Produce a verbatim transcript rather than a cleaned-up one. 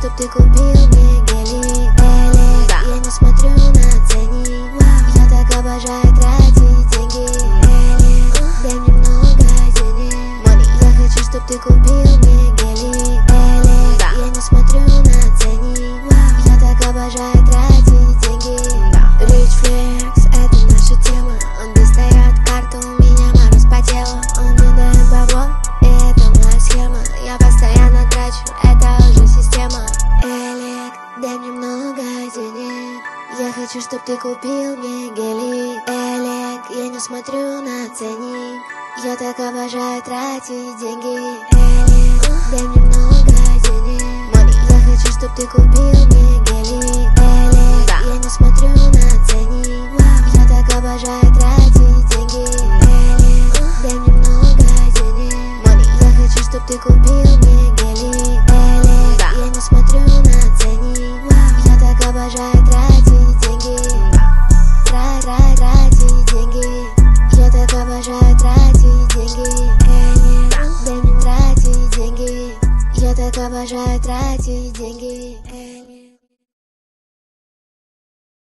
чтоб ты купил мне гели, элек. Да. Я не смотрю на ценник, вау. Я так обожаю тратить деньги, элек. Дай мне много денег, money. Я хочу, чтоб ты купил мне гели, элек. Да. Я не смотрю на ценник, вау. Я так обожаю тратить деньги, да. Rich flex, это наша тема. Он достает карту, у меня мороз по телу. Он мне дает бабло, и это моя схема. Я постоянно трачу, это уже система. Элек, дай мне много денег. Я хочу, чтоб ты купил мне гели, элек. Я не смотрю на ценник. Я так обожаю тратить деньги, элек. Дай мне много денег, money. Я хочу, чтоб ты купил мне гели, элек. Да. Я не смотрю на ценник, вау. Я так обожаю тратить деньги, элек. Дай мне много денег, money. Я хочу, чтоб ты купил мне гели, элек. Да. Я не смотрю на ценник, вау. Я так обожаю тратить деньги, тратить деньги. Я так обожаю тратить деньги, элек. Дай мне тратить деньги. Я так обожаю тратить деньги.